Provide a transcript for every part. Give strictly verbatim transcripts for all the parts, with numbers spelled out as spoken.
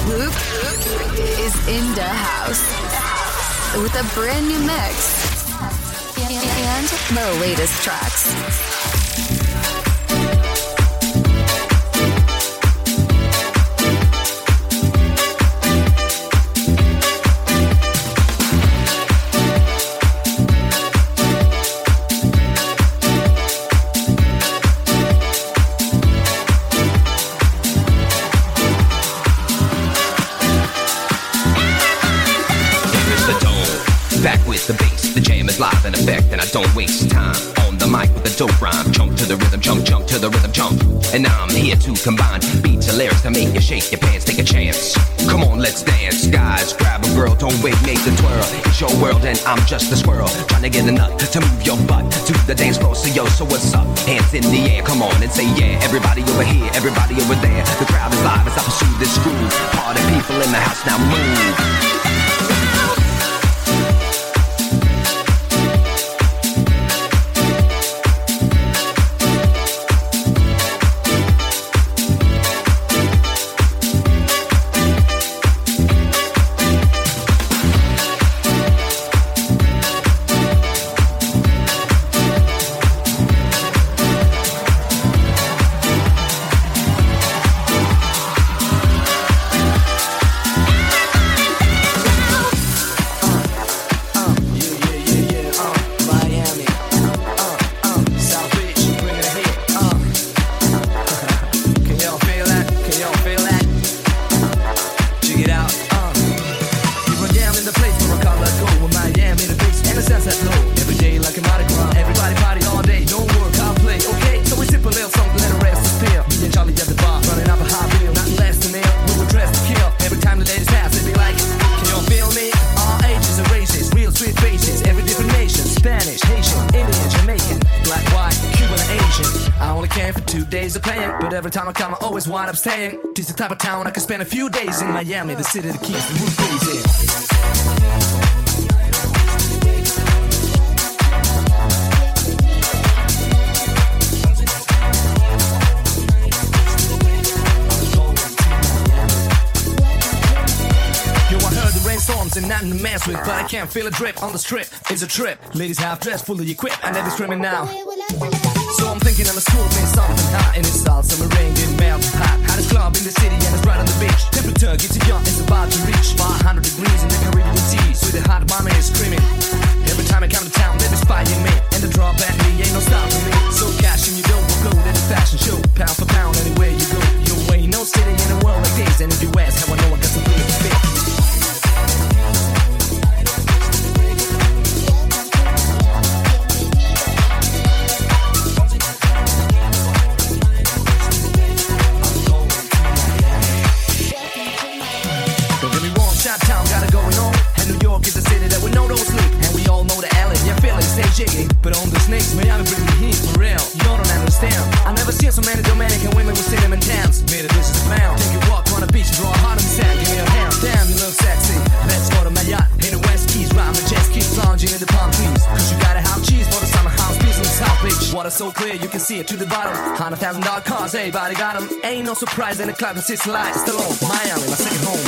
Luke is in the house with a brand new mix and the latest tracks. Live in effect, and I don't waste time on the mic with a dope rhyme. Jump to the rhythm, jump, jump to the rhythm, jump. And I'm here to combine beats and lyrics to make you shake your pants, take a chance. Come on, let's dance, guys. Grab a girl, don't wait, make the twirl. It's your world, and I'm just a squirrel trying to get a nut to move your butt to the dance floor. So yo, so what's up? Hands in the air, come on and say yeah. Everybody over here, everybody over there. The crowd is live as I pursue this groove. Party people in the house, now move. What I'm saying, this is the type of town I can spend a few days in Miami, the city that keeps the roof crazy. And nothing to mess with, but I can't feel a drip on the strip. It's a trip. Ladies half dressed, fully equipped, and they're screaming now. So I'm thinking I'm a school, been something hot, and it's all summer rain, getting melted hot. Hottest club in the city, and it's right on the beach. Temperature gets young, it's about to reach five hundred degrees in the Caribbean Sea. So the hot mama is screaming. Every time I come to town, they be spying me, and the drawback me ain't no stopping me. So cash in your dough, we'll go to the fashion show, pound for pound, anywhere you go. You ain't no city in the world like this, and if you ask how I know I got some real fit. But on the snakes, Miami bring the heat for real. You don't understand. I never seen so many Dominican women with cinnamon tans. Made a dish is found. Take a walk on the beach, draw a heart in the sand. Give me a hand. Damn, you look sexy. Let's go to my yacht. In the West Keys, ride my jet skis, lounging in the palm trees. Cause you gotta have cheese for the summer house beach in the South Beach. Water so clear, you can see it to the bottom. Hundred thousand dollar cars, everybody got them. Ain't no surprise in the club and six lights. Still on Miami, my second home.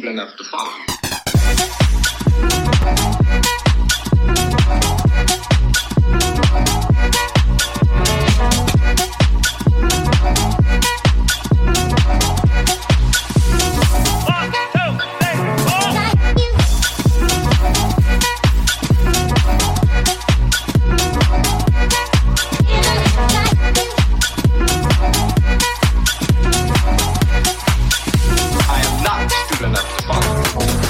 enough to follow you. I am not good enough to follow.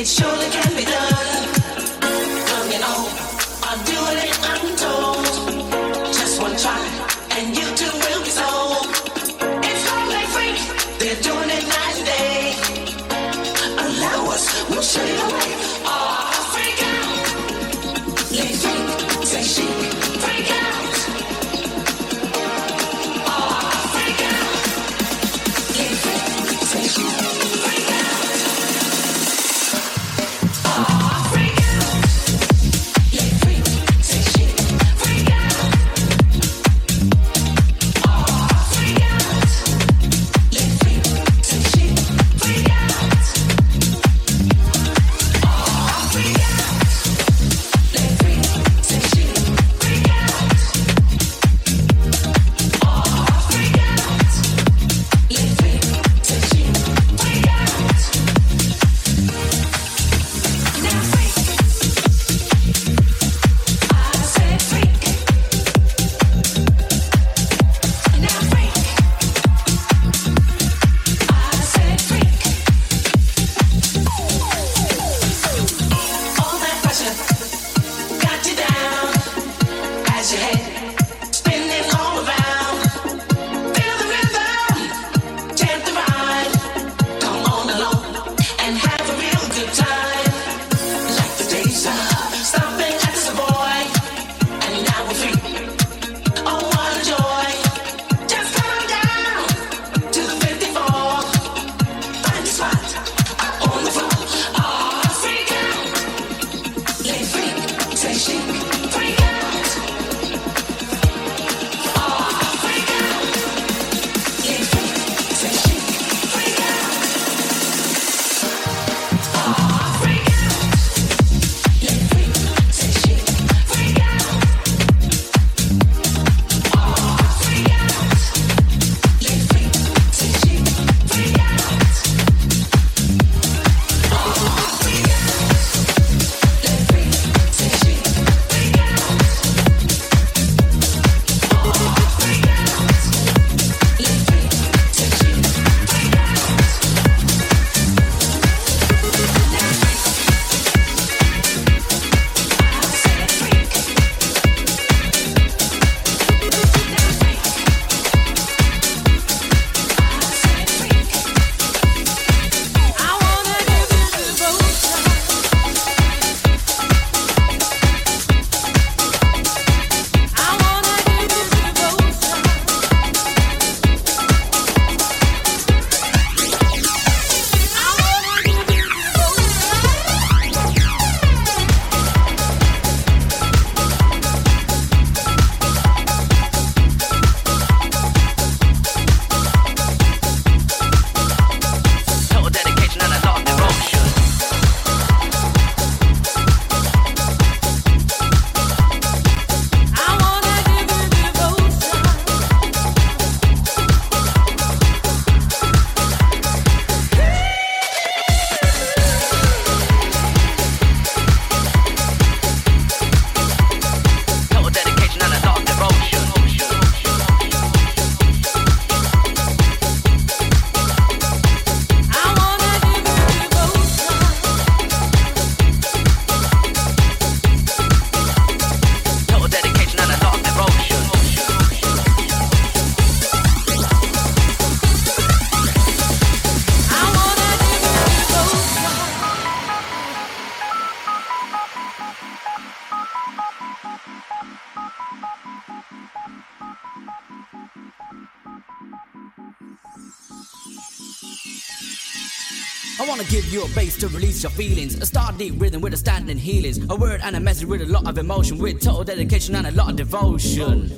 surely can be done. Come, you know, I'm doing it untold. Just one try, and you too will be sold. It's called Lay Freak, they're doing it night and day. Allow us, we'll show you the way. Oh, freak out. Lay Freak, say chic, freak out. Oh, freak out. Lay Freak, say chic, freak out. I wanna give you a bass to release your feelings. A star deep rhythm with a standing healings. A word and a message with a lot of emotion. With total dedication and a lot of devotion.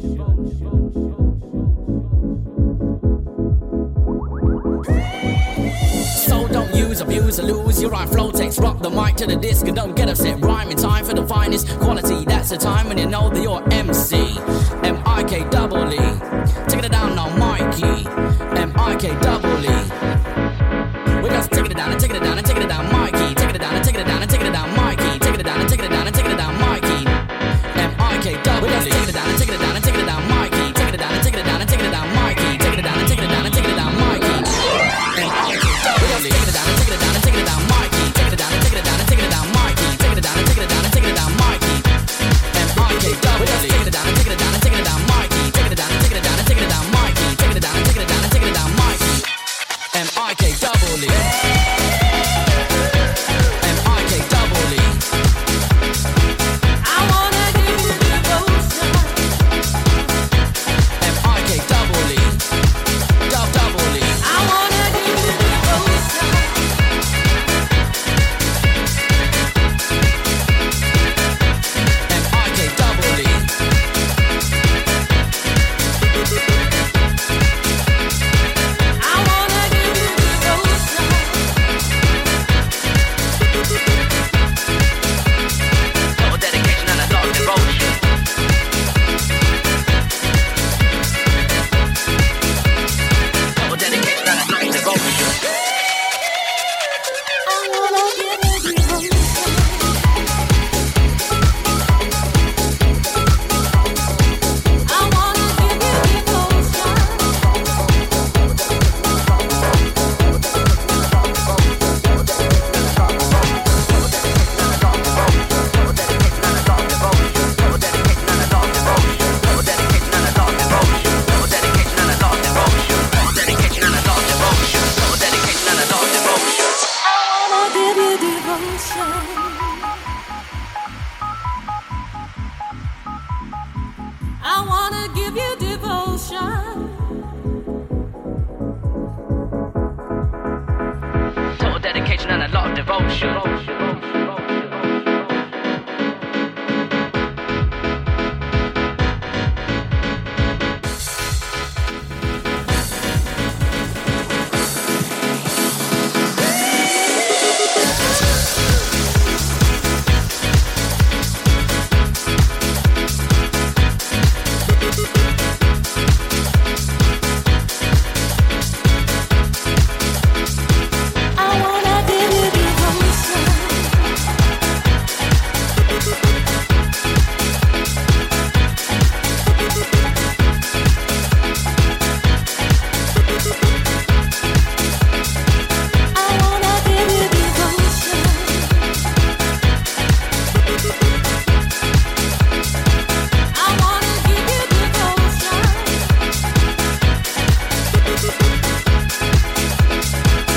So don't use, abuse, or lose your rhyme flow. Takes rock the mic to the disc and don't get upset. Rhyme in time for the finest quality. That's the time when you know that you're M C. M I K double E. Take it down now, Mikey. M I K double E. We're just taking it down and taking it down and taking it down, Mikey. Taking it down and taking it down and taking it down, Mikey. Taking it down and taking it down and taking it down, Mikey. M I K double E. We're just taking it down and taking it down and taking it down, Mikey. Taking it down and taking it down and taking it down, Mikey. Taking it down and taking it down and taking it down, Mikey. M I K double E. We're just taking it down and taking it down and taking it down, Mikey. Taking it down and taking I wanna give you devotion. Total dedication and a lot of devotion.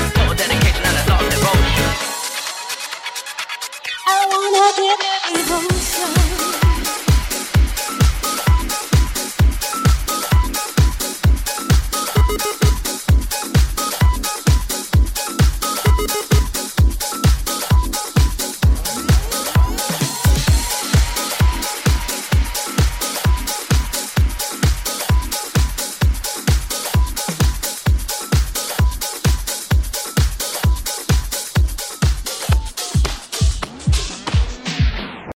I wanna give you devotion.